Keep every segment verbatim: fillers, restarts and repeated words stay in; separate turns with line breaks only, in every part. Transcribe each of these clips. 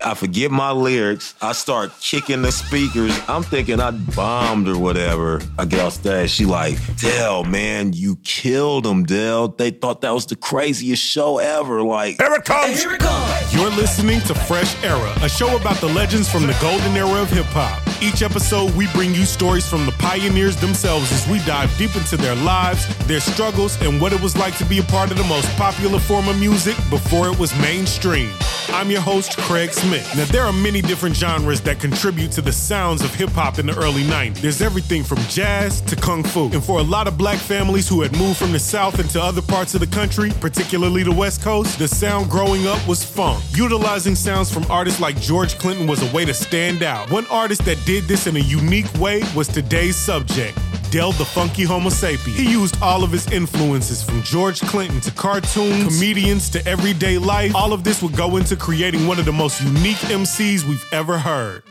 I forget my lyrics. I start kicking the speakers. I'm thinking I bombed or whatever. I get off stage. She like, Dell, man, you killed them, Dell. They thought that was the craziest show ever. Like,
here it comes.
Here it comes.
You're listening to Fresh Era, a show about the legends from the golden era of hip-hop. Each episode, we bring you stories from the pioneers themselves as we dive deep into their lives, their struggles, and what it was like to be a part of the most popular form of music before it was mainstream. I'm your host, Craig Smith. Now, there are many different genres that contribute to the sounds of hip-hop in the early nineties. There's everything from jazz to kung fu. And for a lot of black families who had moved from the South into other parts of the country, particularly the West Coast, the sound growing up was funk. Utilizing sounds from artists like George Clinton was a way to stand out. One artist that did this in a unique way was today's subject, Del the Funky Homo Sapien. He used all of his influences from George Clinton to cartoons, comedians to everyday life. All of this would go into creating one of the most unique M Cs we've ever heard.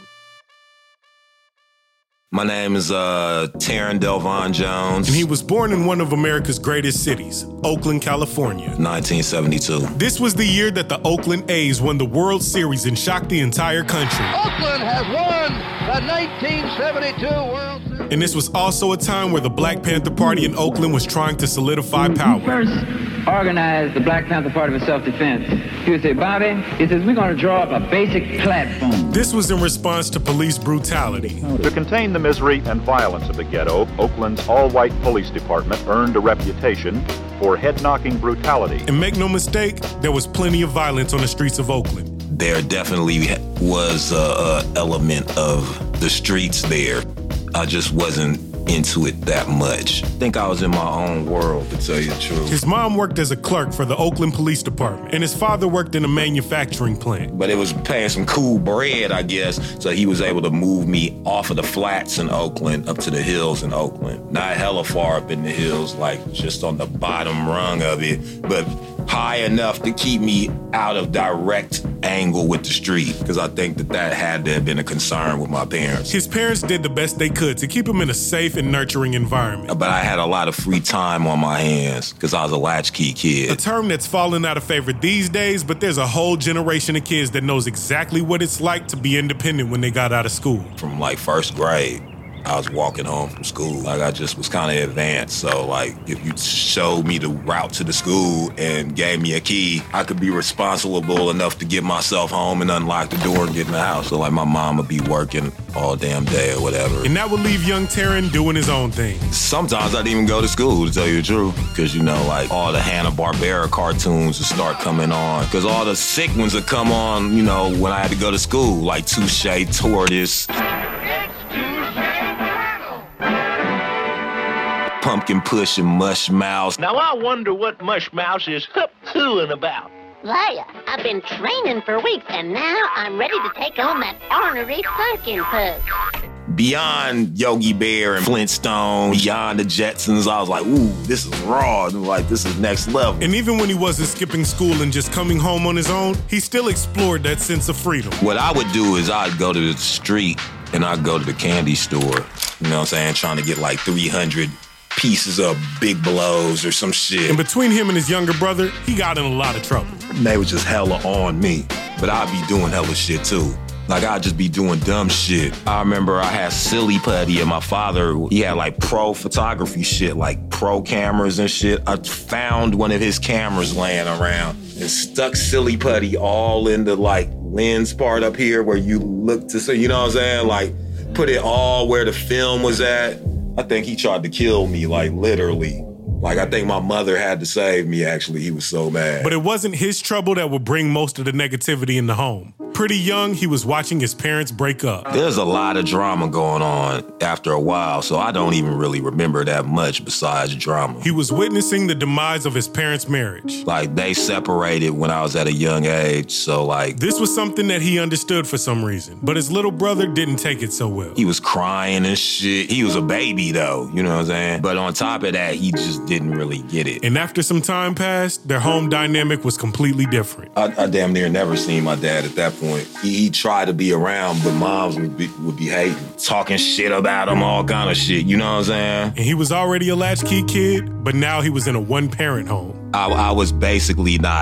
My name is uh, Taryn Delvon Jones.
And he was born in one of America's greatest cities, Oakland, California.
nineteen seventy-two.
This was the year that the Oakland A's won the World Series and shocked the entire country.
Oakland has won the nineteen seventy-two World Series.
And this was also a time where the Black Panther Party in Oakland was trying to solidify power.
First organized the Black Panther Party for self-defense. He would say, Bobby, he says, we're going to draw up a basic platform.
This was in response to police brutality.
To contain the misery and violence of the ghetto, Oakland's all-white police department earned a reputation for head-knocking brutality.
And make no mistake, there was plenty of violence on the streets of Oakland.
There definitely was a, a element of the streets there. I just wasn't into it that much. I think I was in my own world, to tell you the truth.
His mom worked as a clerk for the Oakland Police Department, and his father worked in a manufacturing plant.
But it was paying some cool bread, I guess, so he was able to move me off of the flats in Oakland up to the hills in Oakland. Not hella far up in the hills, like just on the bottom rung of it, but high enough to keep me out of direct angle with the street, because I think that that had to have been a concern with my parents.
His parents did the best they could to keep him in a safe and nurturing environment.
But I had a lot of free time on my hands because I was a latchkey kid.
A term that's fallen out of favor these days, but there's a whole generation of kids that knows exactly what it's like to be independent when they got out of school.
From like first grade, I was walking home from school. Like, I just was kind of advanced. So, like, if you showed me the route to the school and gave me a key, I could be responsible enough to get myself home and unlock the door and get in the house. So, like, my mom would be working all damn day or whatever.
And that would leave young Taryn doing his own thing.
Sometimes I didn't even go to school, to tell you the truth. Because, you know, like, all the Hanna-Barbera cartoons would start coming on. Because all the sick ones would come on, you know, when I had to go to school. Like Touche Tortoise. Pumpkin Push and Mush Mouse.
Now I wonder what Mush Mouse is hooing about.
Laya, I've been training for weeks, and now I'm ready to take on that ornery Pumpkin Push.
Beyond Yogi Bear and Flintstone, beyond the Jetsons, I was like, ooh, this is raw. Like, this is next level.
And even when he wasn't skipping school and just coming home on his own, he still explored that sense of freedom.
What I would do is I'd go to the street and I'd go to the candy store, you know what I'm saying, trying to get like three hundred pieces of Big Blows or some shit.
And between him and his younger brother, he got in a lot of trouble.
They was just hella on me, but I'd be doing hella shit too. Like, I'd just be doing dumb shit. I remember I had Silly Putty, and my father, he had like pro photography shit, like pro cameras and shit. I found one of his cameras laying around and stuck Silly Putty all in the like lens part up here where you look to see, you know what I'm saying? Like, put it all where the film was at. I think he tried to kill me, like, literally. Like, I think my mother had to save me, actually. He was so mad.
But it wasn't his trouble that would bring most of the negativity in the home. Pretty young, he was watching his parents break up.
There's a lot of drama going on after a while, so I don't even really remember that much besides drama.
He was witnessing the demise of his parents' marriage.
Like, they separated when I was at a young age, so like...
This was something that he understood for some reason, but his little brother didn't take it so well.
He was crying and shit. He was a baby, though, you know what I'm saying? But on top of that, he just didn't really get it.
And after some time passed, their home dynamic was completely different.
I, I damn near never seen my dad at that point. He, he tried to be around, but moms would be, would be hating, talking shit about him, all kind of shit, you know what I'm saying?
And he was already a latchkey kid, but now he was in a one-parent home.
I, I was basically not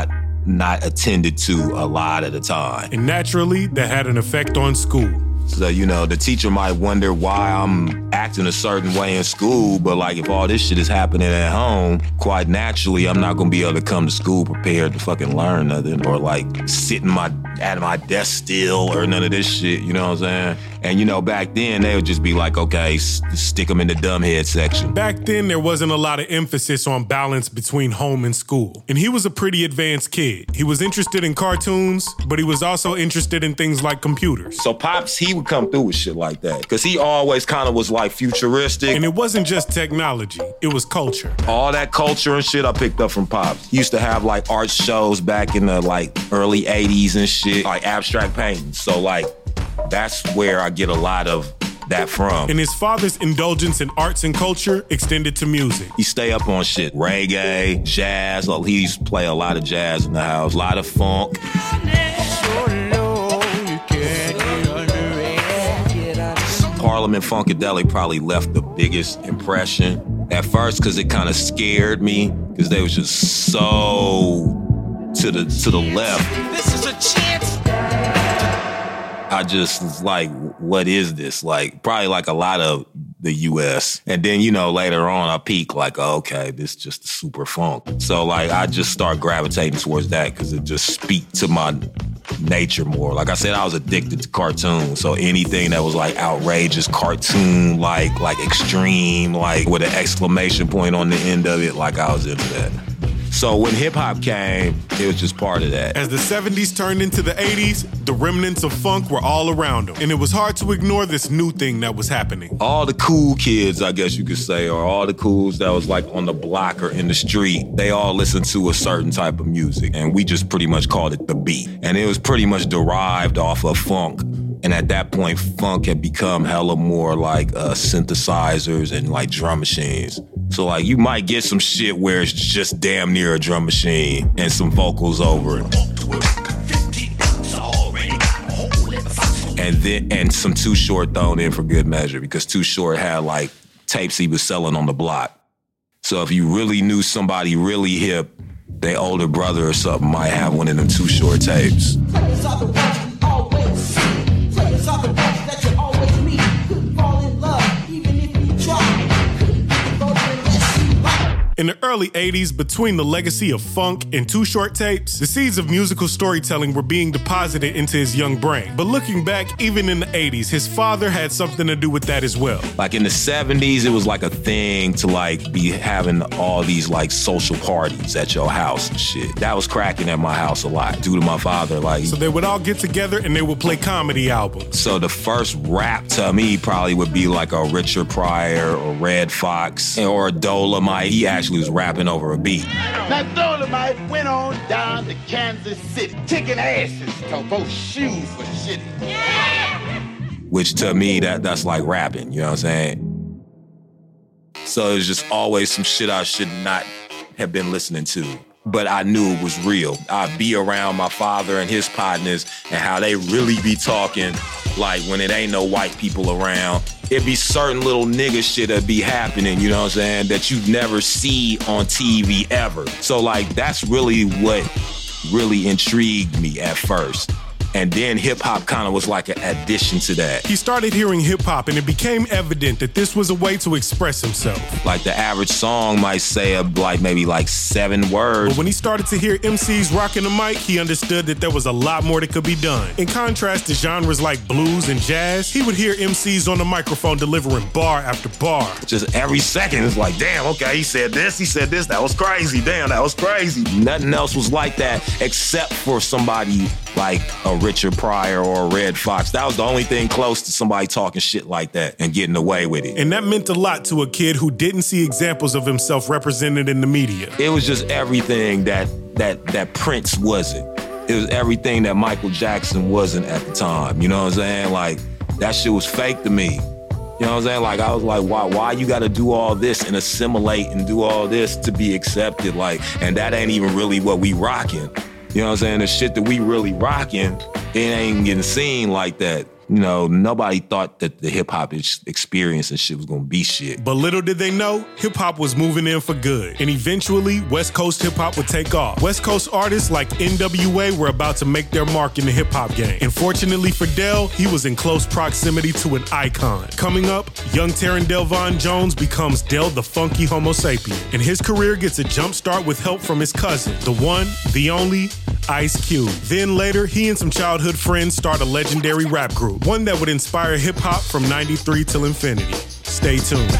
not attended to a lot of the time.
And naturally, that had an effect on school.
So, you know, the teacher might wonder why I'm acting a certain way in school, but like if all this shit is happening at home, quite naturally, I'm not gonna be able to come to school prepared to fucking learn nothing or like sit in my, at my desk still or none of this shit, you know what I'm saying? And, you know, back then, they would just be like, okay, s- stick them in the dumbhead section.
Back then, there wasn't a lot of emphasis on balance between home and school. And he was a pretty advanced kid. He was interested in cartoons, but he was also interested in things like computers.
So Pops, he would come through with shit like that because he always kind of was like futuristic.
And it wasn't just technology, it was culture.
All that culture and shit I picked up from Pops. He used to have like art shows back in the like early eighties and shit, like abstract painting. So like, that's where I get a lot of that from.
And his father's indulgence in arts and culture extended to music.
He stay up on shit, reggae, jazz. Well, he used to play a lot of jazz in the house, a lot of funk. Parliament Funkadelic probably left the biggest impression at first because it kind of scared me because they was just so to the to the left.
This is a chance.
I just was like, what is this? Like, probably like a lot of the U S. And then, you know, later on, I peak like, oh, okay, this is just super funk. So, like, I just start gravitating towards that because it just speak to my nature more. Like I said, I was addicted to cartoons. So anything that was like outrageous, cartoon, like, like extreme, like with an exclamation point on the end of it, like I was into that. So when hip-hop came, it was just part of that.
As the seventies turned into the eighties, the remnants of funk were all around him. And it was hard to ignore this new thing that was happening.
All the cool kids, I guess you could say, or all the cools that was like on the block or in the street, they all listened to a certain type of music. And we just pretty much called it the beat. And it was pretty much derived off of funk. And at that point, funk had become hella more like uh, synthesizers and like drum machines. So like you might get some shit where it's just damn near a drum machine and some vocals over it. And then and some Too Short thrown in for good measure because Too Short had like tapes he was selling on the block. So if you really knew somebody really hip, their older brother or something might have one of them Too Short tapes.
In the early eighties, between the legacy of funk and Too Short tapes, the seeds of musical storytelling were being deposited into his young brain. But looking back, even in the eighties, his father had something to do with that as well.
Like in the seventies, it was like a thing to like be having all these like social parties at your house and shit. That was cracking at my house a lot due to my father. Like,
so they would all get together and they would play comedy albums.
So the first rap to me probably would be like a Richard Pryor or Red Fox or a Dolomite. He actually was rapping over a beat.
Now Dolomite went on down to Kansas City, kicking asses to both shoes for shit. Yeah!
Which to me, that that's like rapping, you know what I'm saying? So it was just always some shit I should not have been listening to. But I knew it was real. I'd be around my father and his partners and how they really be talking like when it ain't no white people around. It'd be certain little nigga shit that be happening, you know what I'm saying, that you'd never see on T V ever. So like that's really what really intrigued me at first. And then hip-hop kind of was like an addition to that.
He started hearing hip-hop and it became evident that this was a way to express himself.
Like the average song might say a, like maybe like seven words.
But when he started to hear M Cs rocking the mic, he understood that there was a lot more that could be done. In contrast to genres like blues and jazz, he would hear M Cs on the microphone delivering bar after bar.
Just every second, it's like, damn, okay, he said this, he said this, that was crazy, damn, that was crazy. Nothing else was like that except for somebody like a Richard Pryor or a Red Fox. That was the only thing close to somebody talking shit like that and getting away with it.
And that meant a lot to a kid who didn't see examples of himself represented in the media.
It was just everything that that that Prince wasn't. It was everything that Michael Jackson wasn't at the time. You know what I'm saying? Like, that shit was fake to me. You know what I'm saying? Like, I was like, why why you gotta do all this and assimilate and do all this to be accepted? Like, and that ain't even really what we rocking. You know what I'm saying? The shit that we really rocking, it ain't getting seen like that. you know, nobody thought that the hip-hop experience and shit was gonna be shit.
But little did they know, hip-hop was moving in for good. And eventually, West Coast hip-hop would take off. West Coast artists like N W A were about to make their mark in the hip-hop game. And fortunately for Del, he was in close proximity to an icon. Coming up, young Taron Delvon Jones becomes Del the Funky Homo Sapien. And his career gets a jump start with help from his cousin, the one, the only, Ice Cube. Then later, he and some childhood friends start a legendary rap group, one that would inspire hip-hop from ninety-three till infinity. Stay tuned.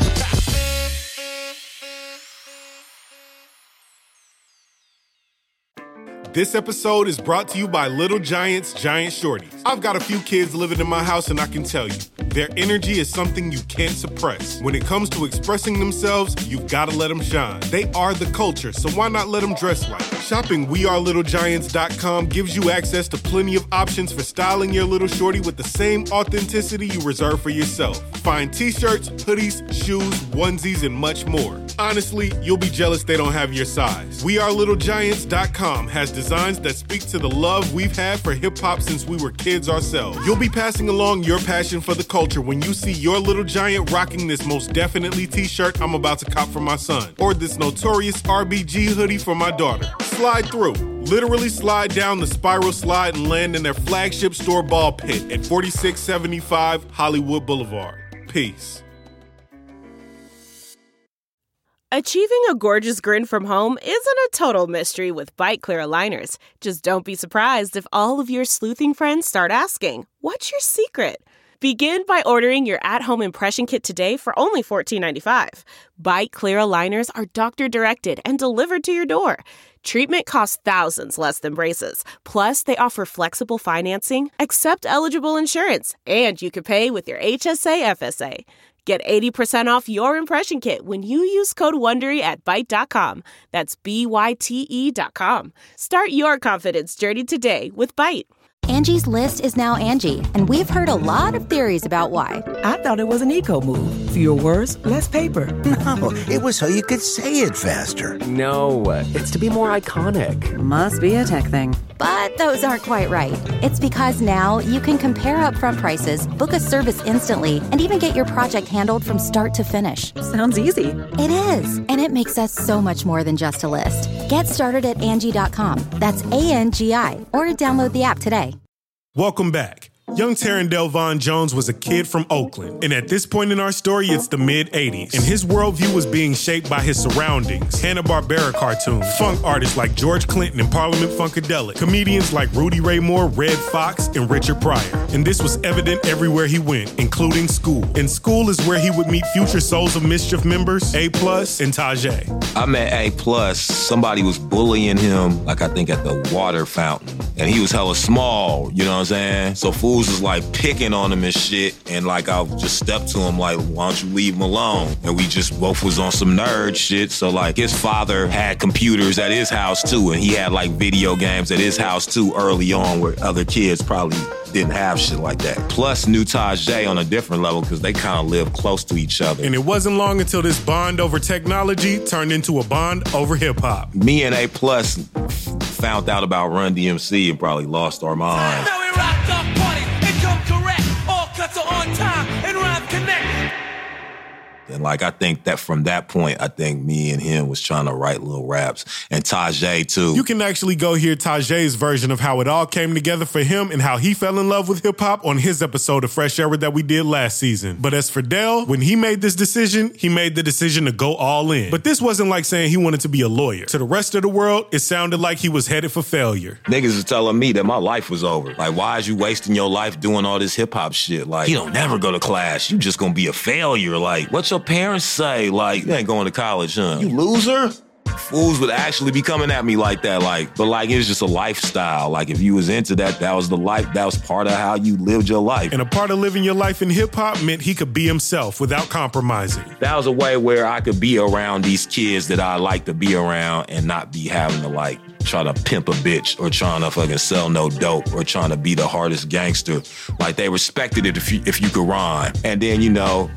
This episode is brought to you by Little Giant's Giant Shorties. I've got a few kids living in my house, and I can tell you, their energy is something you can't suppress. When it comes to expressing themselves, you've got to let them shine. They are the culture, so why not let them dress like it? Shopping we are little giants dot com gives you access to plenty of options for styling your little shorty with the same authenticity you reserve for yourself. Find t-shirts, hoodies, shoes, onesies, and much more. Honestly, you'll be jealous they don't have your size. we are little giants dot com has designs that speak to the love we've had for hip-hop since we were kids ourselves. You'll be passing along your passion for the culture when you see your little giant rocking this Most Definitely t-shirt I'm about to cop for my son, or this Notorious R B G hoodie for my daughter. Slide through. Literally slide down the spiral slide and land in their flagship store ball pit at forty-six seventy-five Hollywood Boulevard. Peace.
Achieving a gorgeous grin from home isn't a total mystery with Byte Clear aligners. Just don't be surprised if all of your sleuthing friends start asking, "What's your secret?" Begin by ordering your at-home impression kit today for only fourteen ninety-five. Byte Clear aligners are doctor-directed and delivered to your door. Treatment costs thousands less than braces. Plus, they offer flexible financing, accept eligible insurance, and you can pay with your H S A F S A. Get eighty percent off your impression kit when you use code WONDERY at byte dot com. That's B Y T E dot com. Start your confidence journey today with Byte.
Angie's List is now Angie, and we've heard a lot of theories about why.
I thought it was an eco move. Fewer words, less paper.
No, it was so you could say it faster.
No, it's to be more iconic.
Must be a tech thing.
But those aren't quite right. It's because now you can compare upfront prices, book a service instantly, and even get your project handled from start to finish.
Sounds easy.
It is, and it makes us so much more than just a list. Get started at Angie dot com. That's A N G I, or download the app today.
Welcome back. Young Taron Delvon Jones was a kid from Oakland, and at this point in our story, it's the mid-eighties, and his worldview was being shaped by his surroundings. Hanna-Barbera cartoons, funk artists like George Clinton and Parliament Funkadelic, comedians like Rudy Ray Moore, Red Fox, and Richard Pryor. And this was evident everywhere he went, including school. And school is where he would meet future Souls of Mischief members, A Plus and Tajay.
I met A Plus. Somebody was bullying him, like I think at the water fountain, and he was hella small, you know what I'm saying? So fools was like picking on him and shit, and like I just stepped to him like, why don't you leave him alone? And we just both was on some nerd shit. So like his father had computers at his house too, and he had like video games at his house too early on, where other kids probably didn't have shit like that. Plus knew Tajay on a different level because they kind of lived close to each other.
And it wasn't long until this bond over technology turned into a bond over hip-hop.
Me and A Plus found out about Run D M C and probably lost our minds.
On time and rhyme connect.
And like, I think that from that point, I think me and him was trying to write little raps. And Tajay, too.
You can actually go hear Tajay's version of how it all came together for him and how he fell in love with hip-hop on his episode of Fresh Era that we did last season. But as for Del, when he made this decision, he made the decision to go all in. But this wasn't like saying he wanted to be a lawyer. To the rest of the world, it sounded like he was headed for failure.
Niggas is telling me that my life was over. Like, why is you wasting your life doing all this hip-hop shit? Like, you don't never go to class. You just gonna be a failure. Like, what's your parents say? Like, you ain't going to college, huh? You loser? Fools would actually be coming at me like that, like, but like, it was just a lifestyle. Like, if you was into that, that was the life, that was part of how you lived your life.
And a part of living your life in hip-hop meant he could be himself without compromising.
That was a way where I could be around these kids that I like to be around and not be having to, like, try to pimp a bitch or trying to fucking sell no dope or trying to be the hardest gangster. Like, they respected it if you, if you could rhyme. And then, you know,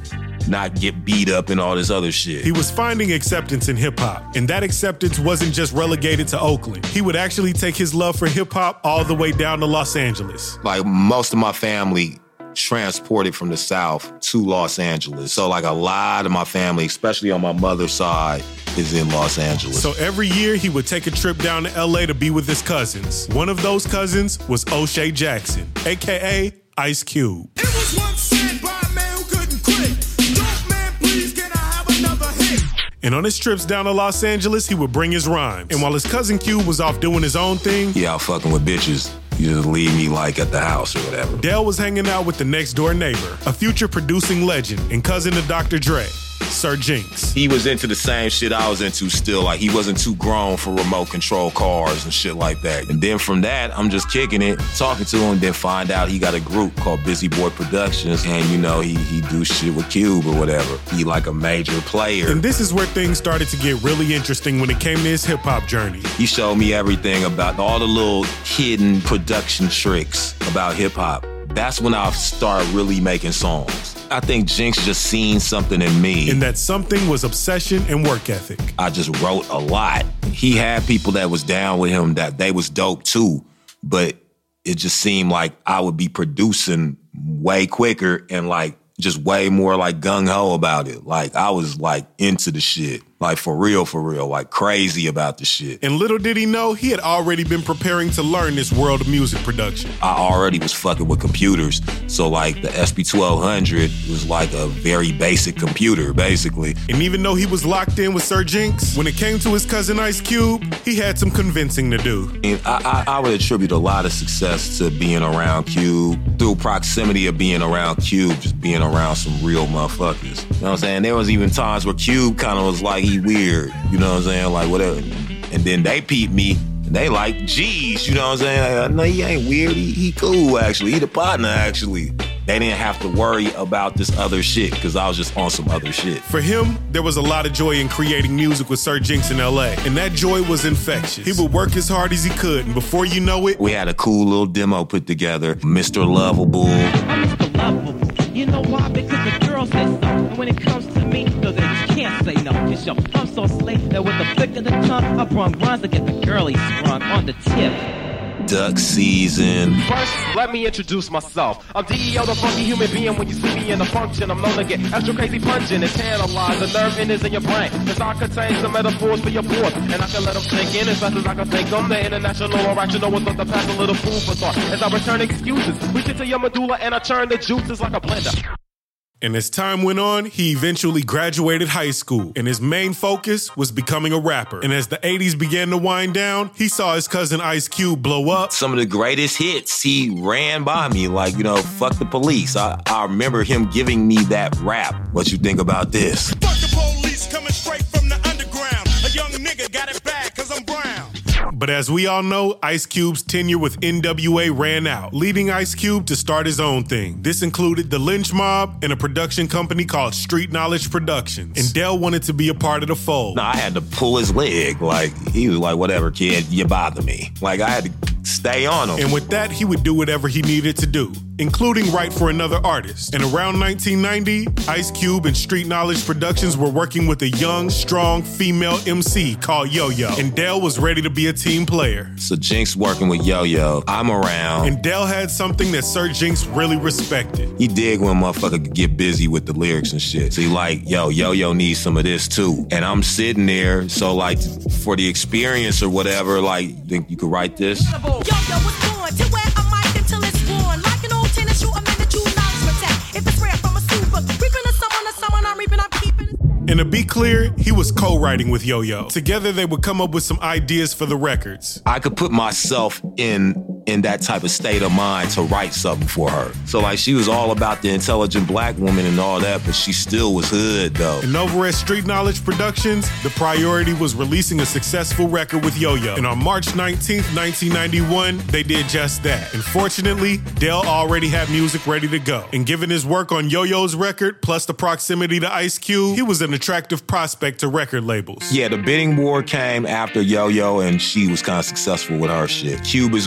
not get beat up and all this other shit.
He was finding acceptance in hip-hop, and that acceptance wasn't just relegated to Oakland. He would actually take his love for hip-hop all the way down to Los Angeles.
Like, most of my family transported from the South to Los Angeles. So, like, a lot of my family, especially on my mother's side, is in Los Angeles.
So every year, he would take a trip down to L A to be with his cousins. One of those cousins was O'Shea Jackson, a k a. Ice Cube.
It was once said by a man who couldn't quit. Dope man, please, can I have another hit?
And on his trips down to Los Angeles, he would bring his rhymes. And while his cousin Cube was off doing his own thing,
he out fucking with bitches. You just leave me, like, at the house or whatever.
Dale was hanging out with the next door neighbor, a future producing legend and cousin of Doctor Dre, Sir Jinx.
He was into the same shit I was into still. Like, he wasn't too grown for remote control cars and shit like that. And then from that, I'm just kicking it, talking to him, then find out he got a group called Busy Boy Productions. And, you know, he, he do shit with Cube or whatever. He like a major player.
And this is where things started to get really interesting when it came to his hip-hop journey.
He showed me everything about all the little hidden production tricks about hip-hop. That's when I started really making songs. I think Jinx just seen something in me.
And that something was obsession and work ethic.
I just wrote a lot. He had people that was down with him that they was dope too, but it just seemed like I would be producing way quicker and like just way more like gung-ho about it. Like I was like into the shit. Like for real, for real, like crazy about the shit.
And little did he know, he had already been preparing to learn this world of music production.
I already was fucking with computers. So like the S P twelve hundred was like a very basic computer, basically.
And even though he was locked in with Sir Jinx, when it came to his cousin Ice Cube, he had some convincing to do.
And I, I, I would attribute a lot of success to being around Cube, through proximity of being around Cube, just being around some real motherfuckers. You know what I'm saying? There was even times where Cube kind of was like, he weird, you know what I'm saying? Like, whatever. And then they peeped me, and they like, geez, you know what I'm saying? Like, no, he ain't weird. He, he cool, actually. He the partner, actually. They didn't have to worry about this other shit, because I was just on some other shit.
For him, there was a lot of joy in creating music with Sir Jinx in L A, and that joy was infectious. He would work as hard as he could, and before you know it,
we had a cool little demo put together, Mister Lovable.
I'm Mister Lovable. You know why? Because the girl says so. And when it comes to me, no, they just can't say no. Cause yo, I'm so slick that with the flick of the tongue, I brung rhymes to get the girlie sprung on the tip.
Duck season.
First, let me introduce myself. I'm D E O, the funky human being. When you see me in the function, I'm known to get extra crazy pungent and tantalize the nerve endings in your brain. Cause I contain some metaphors for your boards, and I can let them sink in as fast as I can think them. The international or rational was on the past, a little food for thought. As I return excuses, reach into your medulla and I churn the juices like a blender.
And as time went on, he eventually graduated high school, and his main focus was becoming a rapper. And as the eighties began to wind down, he saw his cousin Ice Cube blow up.
Some of the greatest hits, he ran by me like, you know, fuck the police. I, I remember him giving me that rap. What you think about this?
Fuck the police coming straight from the underground. A young nigga got it bad cause I'm brown.
But as we all know, Ice Cube's tenure with N W A ran out, leading Ice Cube to start his own thing. This included the Lynch Mob and a production company called Street Knowledge Productions. And Dale wanted to be a part of the fold.
No, I had to pull his leg. Like, he was like, whatever, kid, you bother me. Like, I had to stay on him.
And with that, he would do whatever he needed to do, including write for another artist. And around nineteen ninety, Ice Cube and Street Knowledge Productions were working with a young, strong female M C called Yo-Yo. And Dale was ready to be a team player.
So Jinx working with Yo-Yo. I'm around.
And Dale had something that Sir Jinx really respected.
He dig when a motherfucker could get busy with the lyrics and shit. So he like, yo, Yo-Yo needs some of this too. And I'm sitting there, so like, for the experience or whatever, like, think you could write this?
Yo-Yo was born to wear a mic until it's worn. Like an old tennis shoe, I'm in the true knowledge protect. If it's rare from a super, reaping to someone or someone I'm reaping, I'm keeping it.
And to be clear, he was co-writing with Yo-Yo. Together, they would come up with some ideas for the records.
I could put myself in in that type of state of mind to write something for her. So like, she was all about the intelligent black woman and all that, but she still was hood though.
And over at Street Knowledge Productions, the priority was releasing a successful record with Yo-Yo. And on March nineteenth, nineteen ninety-one, they did just that. And fortunately, Dale already had music ready to go. And given his work on Yo-Yo's record, plus the proximity to Ice Cube, he was an attractive prospect to record labels.
Yeah, the bidding war came after Yo-Yo, and she was kind of successful with her shit. Cube is growing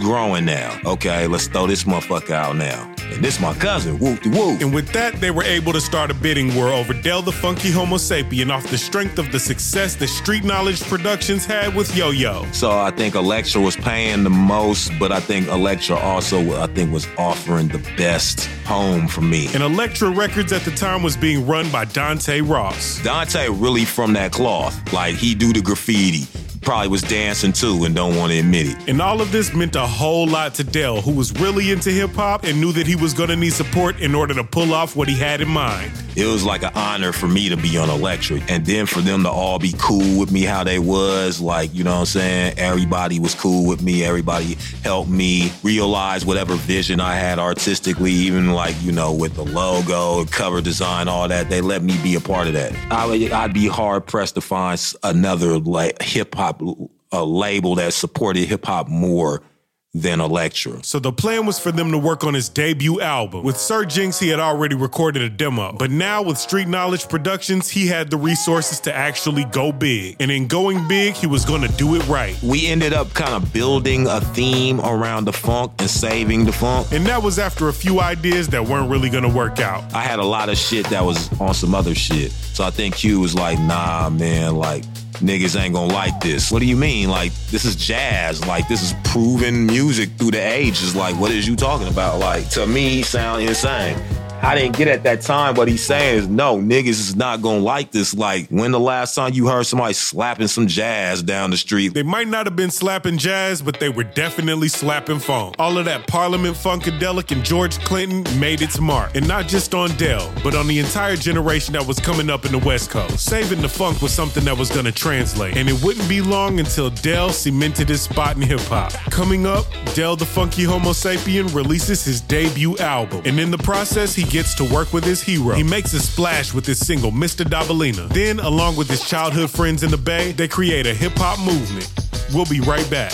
now. Okay, let's throw this motherfucker out now. And this my cousin, whoop-de-whoop.
And with that, they were able to start a bidding war over Del the Funky Homo Sapien off the strength of the success that Street Knowledge Productions had with Yo-Yo.
So I think Elektra was paying the most, but I think Elektra also, I think, was offering the best home for me.
And Elektra Records at the time was being run by Dante Ross.
Dante really from that cloth. Like, he do the graffiti. Probably was dancing too and don't want to admit it.
And all of this meant a whole lot to Del, who was really into hip-hop and knew that he was going to need support in order to pull off what he had in mind.
It was like an honor for me to be on Elektra. And then for them to all be cool with me how they was, like, you know what I'm saying? Everybody was cool with me. Everybody helped me realize whatever vision I had artistically, even like, you know, with the logo, cover design, all that. They let me be a part of that. I would, I'd be hard-pressed to find another like hip-hop a label that supported hip-hop more than Elektra.
So the plan was for them to work on his debut album. With Sir Jinx, he had already recorded a demo. But now with Street Knowledge Productions, he had the resources to actually go big. And in going big, he was going to do it right.
We ended up kind of building a theme around the funk and saving the funk.
And that was after a few ideas that weren't really going to work out.
I had a lot of shit that was on some other shit. So I think Q was like, nah, man, like, niggas ain't gonna like this. What do you mean? Like, this is jazz. Like, this is proven music through the ages. Like, what is you talking about? Like, to me, sound insane. I didn't get at that time what he's saying is, no, niggas is not gonna like this. Like, when the last time you heard somebody slapping some jazz down the street?
They might not have been slapping jazz, but they were definitely slapping funk. All of that Parliament Funkadelic and George Clinton made its mark. And not just on Del, but on the entire generation that was coming up in the West Coast. Saving the funk was something that was gonna translate. And it wouldn't be long until Del cemented his spot in hip-hop. Coming up, Del the Funky Homo Sapien releases his debut album. And in the process, he gets to work with his hero. He makes a splash with his single, Mister Dabalina. Then, along with his childhood friends in the Bay, they create a hip-hop movement. We'll be right back.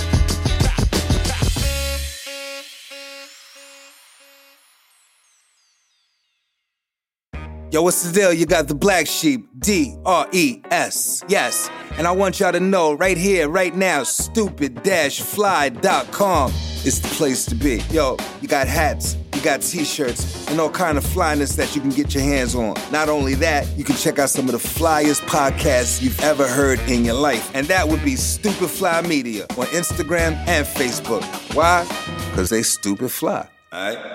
Yo, what's the deal? You got the Black Sheep, D R E S, yes. And I want y'all to know right here, right now, stupid dash fly dot com is the place to be. Yo, you got hats, you got t-shirts, and all kind of flyness that you can get your hands on. Not only that, you can check out some of the flyest podcasts you've ever heard in your life. And that would be Stupid Fly Media on Instagram and Facebook. Why? Because they stupid fly, all right?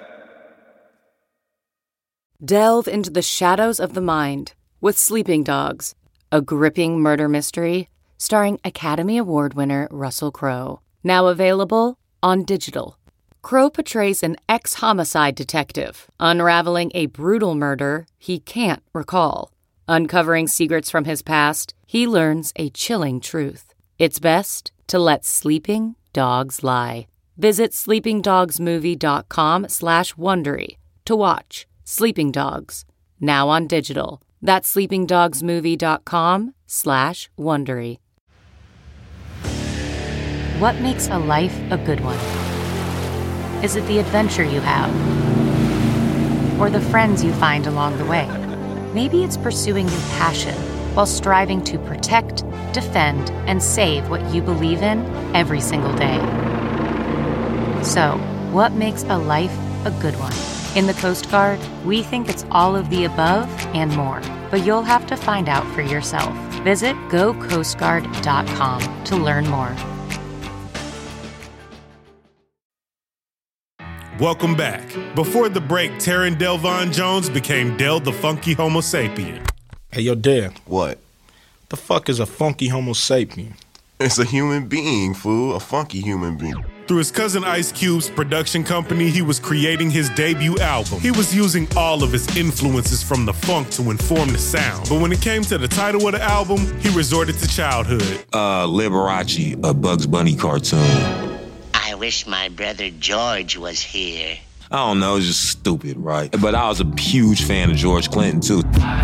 Delve into the shadows of the mind with Sleeping Dogs, a gripping murder mystery starring Academy Award winner Russell Crowe. Now available on digital. Crowe portrays an ex-homicide detective, unraveling a brutal murder he can't recall. Uncovering secrets from his past, he learns a chilling truth. It's best to let sleeping dogs lie. Visit sleepingdogsmovie.com slash Wondery to watch Sleeping Dogs, now on digital. That's sleepingdogsmovie.com slash Wondery. What makes a life a good one? Is it the adventure you have? Or the friends you find along the way? Maybe it's pursuing your passion while striving to protect, defend, and save what you believe in every single day. So, what makes a life a good one? In the Coast Guard, we think it's all of the above and more, but you'll have to find out for yourself. Visit go coast guard dot com to learn more.
Welcome back. Before the break, Taryn Delvon Jones became Del the Funky Homo Sapien.
Hey, yo, Dad.
What?
The fuck is a funky Homo Sapien?
It's a human being, fool. A funky human being.
Through his cousin Ice Cube's production company, he was creating his debut album. He was using all of his influences from the funk to inform the sound. But when it came to the title of the album, he resorted to childhood.
Uh, Liberace, a Bugs Bunny cartoon.
I wish my brother George was here.
I don't know, it's just stupid, right? But I was a huge fan of George Clinton, too.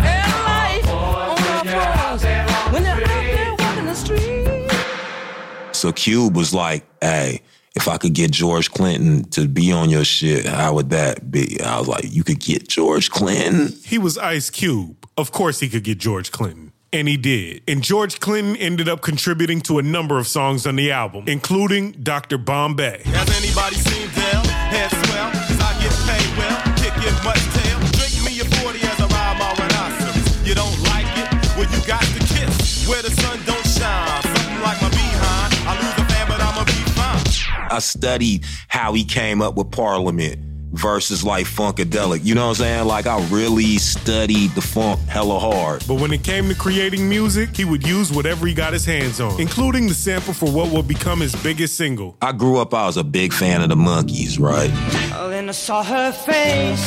So Cube was like, hey, if I could get George Clinton to be on your shit, how would that be? I was like, you could get George Clinton?
He was Ice Cube. Of course he could get George Clinton. And he did. And George Clinton ended up contributing to a number of songs on the album, including Doctor Bombay.
Has anybody seen Dell? Head swell, cause I get paid well, kick it much tail. Drink me a forty as I ride my rhinoceros. You don't like it? Well, you got to kiss where the sun don't shine. Something like my behind. I lose a fan, but I'ma be fine.
I studied how he came up with Parliament versus like Funkadelic. You know what I'm saying? Like I really studied the funk hella hard.
But when it came to creating music, he would use whatever he got his hands on, including the sample for what would become his biggest single.
I grew up, I was a big fan of the Monkees, right?
Oh, then I saw her face.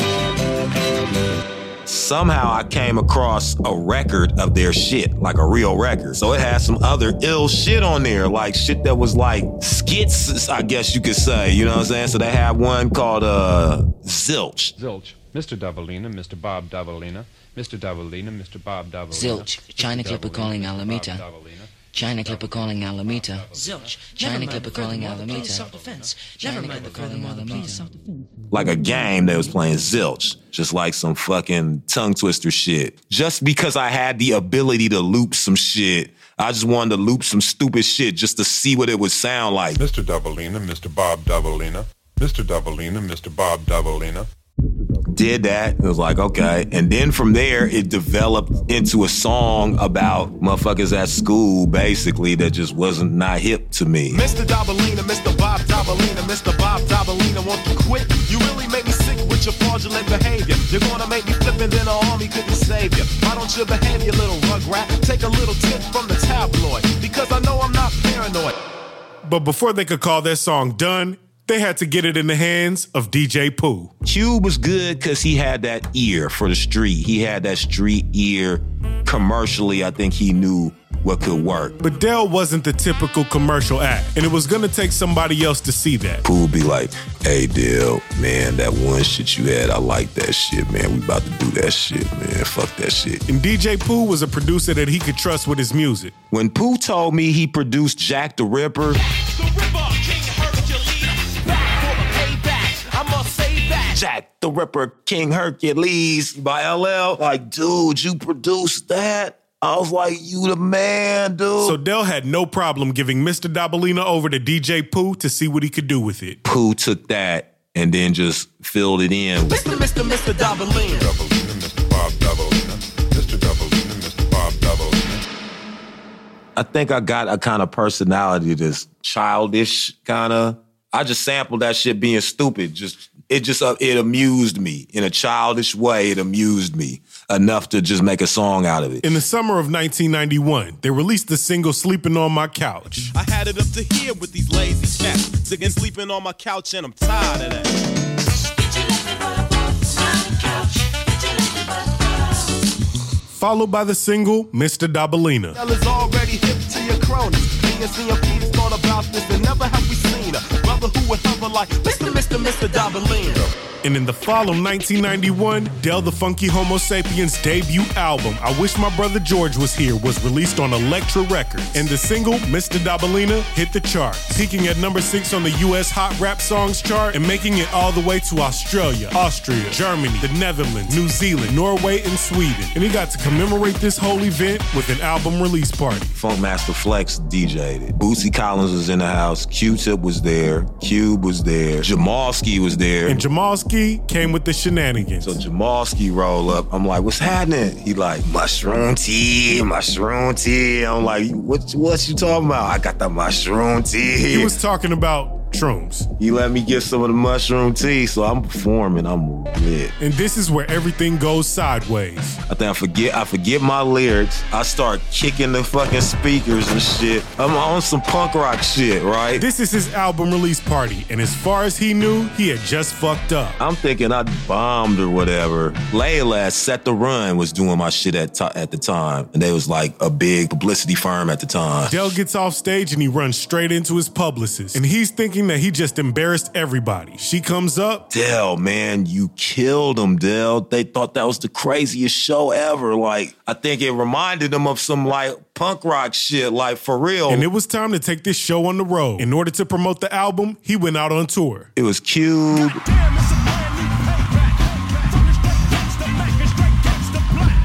Somehow I came across a record of their shit, like a real record. So it had some other ill shit on there, like shit that was like skits, I guess you could say, you know what I'm saying? So they had one called uh, Zilch.
Zilch. Mister Davalina, Mister Bob Davalina, Mister Davalina, Mister Bob Davalina.
Zilch. China Clipper calling Alameda. China Clipper calling Alameda.
Zilch.
China Clipper calling Alameda.
Self-defense. Never mind the furthermore the plea self-defense.
Like a game they was playing Zilch, just like some fucking tongue twister shit. Just because I had the ability to loop some shit, I just wanted to loop some stupid shit just to see what it would sound like.
Mister Davalina, Mister Bob Davalina, Mister Davalina, Mister Bob Davalina.
Did that. It was like, okay. And then from there, it developed into a song about motherfuckers at school, basically, that just wasn't not hip to me.
Mister Davalina, Mister Bob Davalina, Mister Bob Davalina, want to quit? You really make me sick with your fraudulent behavior. You're gonna make me flip and then the army couldn't save you. Why don't you behave, you little rugrat? Take a little tip from the tabloid, because I know I'm not paranoid.
But before they could call their song done, they had to get it in the hands of D J Pooh.
Cube was good because he had that ear for the street. He had that street ear. Commercially, I think he knew what could work.
But Del wasn't the typical commercial act, and it was gonna take somebody else to see that.
Pooh would be like, hey, Del, man, that one shit you had, I like that shit, man. We about to do that shit, man. Fuck that shit.
And D J Pooh was a producer that he could trust with his music.
When Pooh told me he produced Jack the Ripper, Jack the Ripper, King Hercules by L L. Like, dude, you produced that? I was like, you the man, dude.
So Del had no problem giving Mister Dabalina over to D J Pooh to see what he could do with it.
Pooh took that and then just filled it in.
Mister Mister Mister Dabalina.
Dabalina, Mister Bob Dabalina. Mister Dabalina, Mister Bob Dabalina.
I think I got a kind of personality that's childish, kind of. I just sampled that shit being stupid. Just It just, uh, it amused me. In a childish way, it amused me enough to just make a song out of it.
In the summer of nineteen ninety-one, they released the single Sleeping on My Couch.
I had it up to here with these lazy cats. Sitting sleeping on my couch and I'm tired of that.
Followed by the single Mister Dabalina.
Hell is already hip to your cronies. Me and C M P's thought about this and never have we seen a brother who would hover like Mister Mister Mister Dabalina.
And in the fall of nineteen ninety-one, Del the Funky Homo Sapiens' debut album, I Wish My Brother George Was Here, was released on Elektra Records. And the single, Mister Dabalina, hit the charts, peaking at number six on the U S Hot Rap Songs chart and making it all the way to Australia, Austria, Germany, the Netherlands, New Zealand, Norway, and Sweden. And he got to commemorate this whole event with an album release party.
Funkmaster Flex D J'd it. Bootsy Collins was in the house. Q-Tip was there. Cube was there. Jamalski was there.
And Jamalski came with the shenanigans.
So Jamalski roll up. I'm like, what's happening? He like, mushroom tea, mushroom tea. I'm like, what, what you talking about? I got the mushroom tea.
He was talking about shrooms.
He let me get some of the mushroom tea, so I'm performing. I'm lit.
And this is where everything goes sideways.
I think I forget I forget my lyrics. I start kicking the fucking speakers and shit. I'm on some punk rock shit, right?
This is his album release party, and as far as he knew, he had just fucked up.
I'm thinking I bombed or whatever. Layla, Set the Run, was doing my shit at, t- at the time, and they was like a big publicity firm at the time.
Del gets off stage and he runs straight into his publicist, and he's thinking that he just embarrassed everybody. She comes up.
Del, man, you killed him, Del. They thought that was the craziest show ever. Like, I think it reminded them of some, like, punk rock shit, like, for real.
And it was time to take this show on the road. In order to promote the album, he went out on tour.
It was Cube. So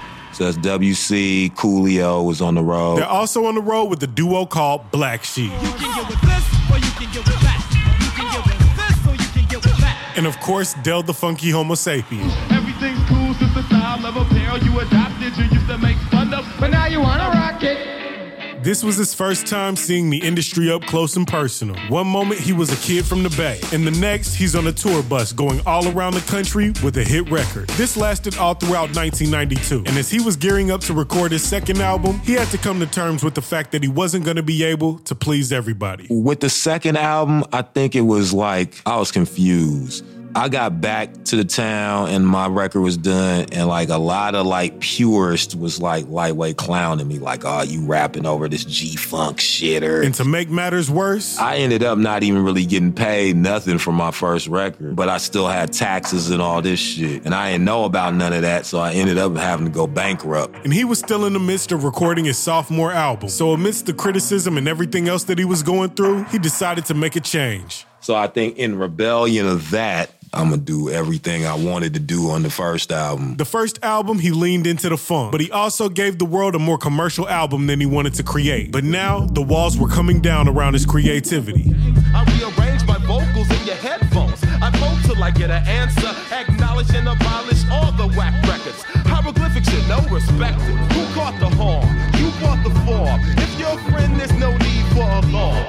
So that's W C, Coolio was on the road.
They're also on the road with the duo called Black Sheep.
You can get with this or you can get with that. You can get with this or you can get with that.
And of course, Del the Funky Homo Sapien.
Everything's cool since the style of apparel you adopted. You used to make fun of, but now you wanna rock it.
This was his first time seeing the industry up close and personal. One moment, he was a kid from the Bay. And the next, he's on a tour bus going all around the country with a hit record. This lasted all throughout nineteen ninety-two. And as he was gearing up to record his second album, he had to come to terms with the fact that he wasn't going to be able to please everybody.
With the second album, I think it was like, I was confused. I got back to the town and my record was done, and like a lot of like purists was like lightweight clowning me, like, oh, you rapping over this G-Funk shitter.
And to make matters worse,
I ended up not even really getting paid nothing for my first record, but I still had taxes and all this shit. And I didn't know about none of that, so I ended up having to go bankrupt.
And he was still in the midst of recording his sophomore album. So amidst the criticism and everything else that he was going through, he decided to make a change.
So I think in rebellion of that, I'm gonna do everything I wanted to do on the first album.
The first album, he leaned into the funk, but he also gave the world a more commercial album than he wanted to create. But now, the walls were coming down around his creativity.
I rearrange my vocals in your headphones. I vote till I get an answer. Acknowledge and abolish all the whack records. Hieroglyphics should know respected. Who caught the horn? You bought the form. If you're a friend, there's no need for alarm.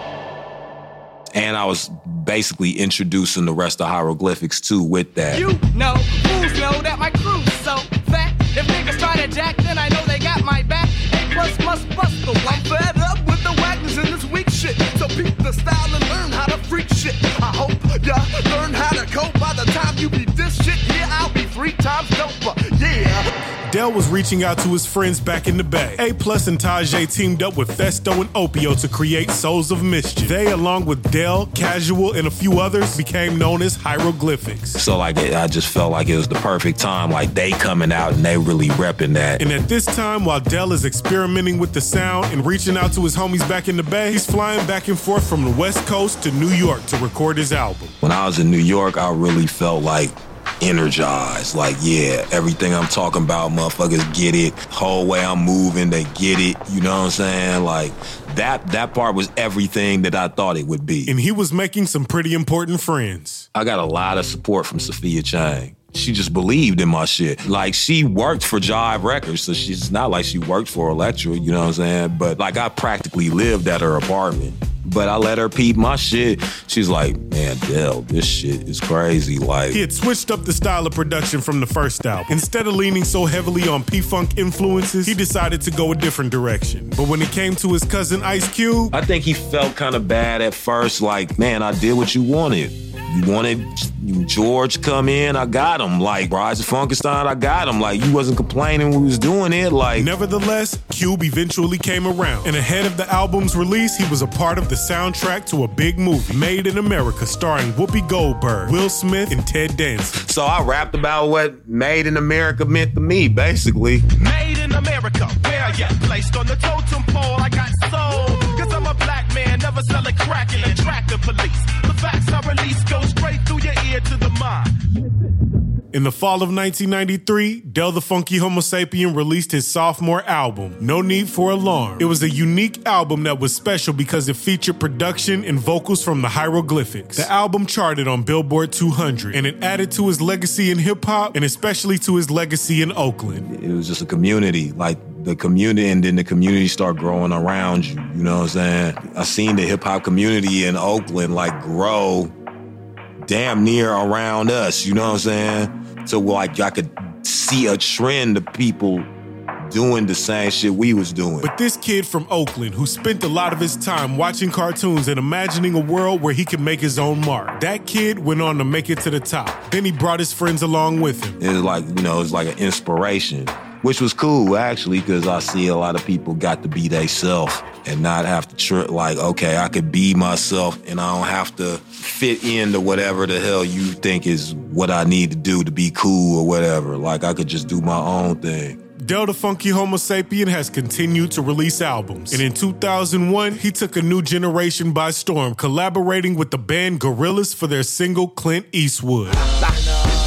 And I was basically introducing the rest of Hieroglyphics too with that.
You know, fools know that my crew's so fat. If niggas try to jack, then I know they got my back. A plus must bust the I'm fed up with the wagners and this weak shit. So beat the style and learn how to freak shit. I hope ya learn how to cope. By the time you beat this shit, here I'll be three times doper. Yeah.
Del was reaching out to his friends back in the Bay. A Plus and Tajay teamed up with Festo and Opio to create Souls of Mischief. They, along with Del, Casual, and a few others, became known as Hieroglyphics.
So like, I just felt like it was the perfect time, like they coming out and they really repping that.
And at this time, while Del is experimenting with the sound and reaching out to his homies back in the Bay, he's flying back and forth from the West Coast to New York to record his album.
When I was in New York, I really felt like energized. Like, yeah, everything I'm talking about, motherfuckers get it. Whole way I'm moving, they get it. You know what I'm saying? Like, that that part was everything that I thought it would be.
And he was making some pretty important friends.
I got a lot of support from Sophia Chang. She just believed in my shit. Like, she worked for Jive Records, so she's not like she worked for Elektra, you know what I'm saying? But, like, I practically lived at her apartment. But I let her peep my shit. She's like, man, Del, this shit is crazy. Like,
he had switched up the style of production from the first album. Instead of leaning so heavily on P-Funk influences, he decided to go a different direction. But when it came to his cousin Ice Cube,
I think he felt kind of bad at first. Like, man, I did what you wanted. You wanted George come in, I got him. Like, Rise of Funkenstein, I got him. Like, you wasn't complaining when we was doing it. Like,
nevertheless, Cube eventually came around. And ahead of the album's release, he was a part of the soundtrack to a big movie, Made in America, starring Whoopi Goldberg, Will Smith, and Ted Danson.
So I rapped about what Made in America meant to me, basically.
Made in America, where you placed on the totem pole, I got soul. Cause I'm a black man, never selling crack and attract the police. The facts I release go straight through your ear to the mind.
In the fall of nineteen ninety-three, Del the Funky Homo Sapien released his sophomore album, No Need for Alarm. It was a unique album that was special because it featured production and vocals from the Hieroglyphics. The album charted on Billboard two hundred, and it added to his legacy in hip-hop and especially to his legacy in Oakland.
It was just a community, like the community, and then the community start growing around you, you know what I'm saying? I seen the hip-hop community in Oakland like grow damn near around us, you know what I'm saying? So like I could see a trend of people doing the same shit we was doing.
But this kid from Oakland, who spent a lot of his time watching cartoons and imagining a world where he could make his own mark, that kid went on to make it to the top. Then he brought his friends along with him.
It was like, you know, it was like an inspiration, which was cool, actually, because I see a lot of people got to be they self and not have to trip like, okay, I could be myself and I don't have to fit into whatever the hell you think is what I need to do to be cool or whatever. Like, I could just do my own thing.
Del the Funky Homo Sapien has continued to release albums. And in two thousand one, he took a new generation by storm, collaborating with the band Gorillaz for their single Clint Eastwood.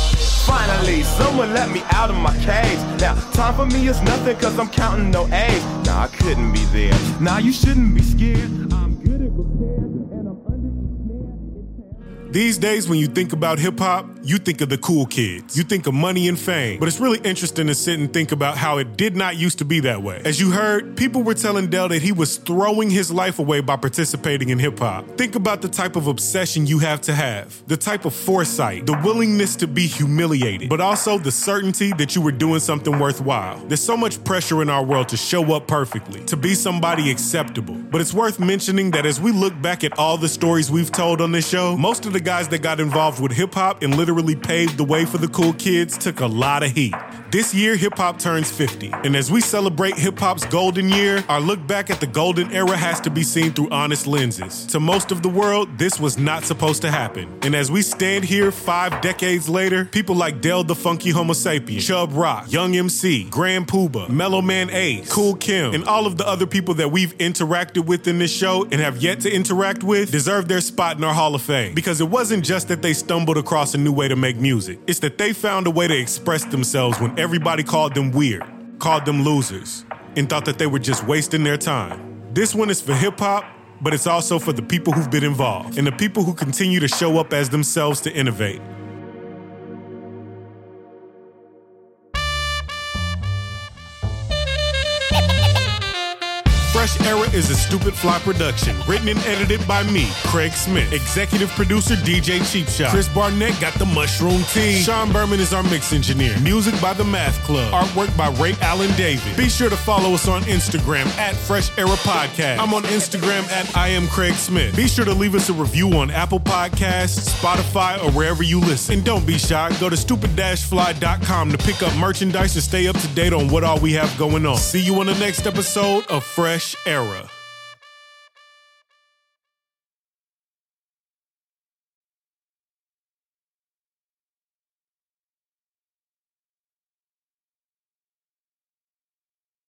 Finally, someone let me out of my cage. Now, time for me is nothing cause I'm counting no A's. Nah, I couldn't be there. Nah, you shouldn't be scared. I'm good at repairs and I'm under each snare.
These days, when you think about hip-hop, you think of the cool kids. You think of money and fame. But it's really interesting to sit and think about how it did not used to be that way. As you heard, people were telling Del that he was throwing his life away by participating in hip-hop. Think about the type of obsession you have to have, the type of foresight, the willingness to be humiliated, but also the certainty that you were doing something worthwhile. There's so much pressure in our world to show up perfectly, to be somebody acceptable. But it's worth mentioning that as we look back at all the stories we've told on this show, most of the guys that got involved with hip-hop and literally paved the way for the cool kids took a lot of heat. This year, hip-hop turns fifty, and as we celebrate hip-hop's golden year, our look back at the golden era has to be seen through honest lenses. To most of the world, this was not supposed to happen. And as we stand here five decades later, people like Del the Funky Homo Sapien, Chubb Rock, Young M C, Grand Puba, Mellow Man Ace, Kool Kim, and all of the other people that we've interacted with in this show and have yet to interact with deserve their spot in our Hall of Fame. Because it wasn't just that they stumbled across a new way to make music. It's that they found a way to express themselves when everybody called them weird, called them losers, and thought that they were just wasting their time. This one is for hip-hop, but it's also for the people who've been involved and the people who continue to show up as themselves to innovate. Fresh Era is a Stupid Fly production, written and edited by me, Craig Smith. Executive producer, D J Cheap Shot. Chris Barnett got the mushroom tea. Sean Berman is our mix engineer. Music by The Math Club. Artwork by Ray Allen David. Be sure to follow us on Instagram at Fresh Era Podcast. I'm on Instagram at I am Craig Smith. Be sure to leave us a review on Apple Podcasts, Spotify, or wherever you listen. And don't be shy, go to stupid dash fly dot com to pick up merchandise and stay up to date on what all we have going on. See you on the next episode of Fresh Era.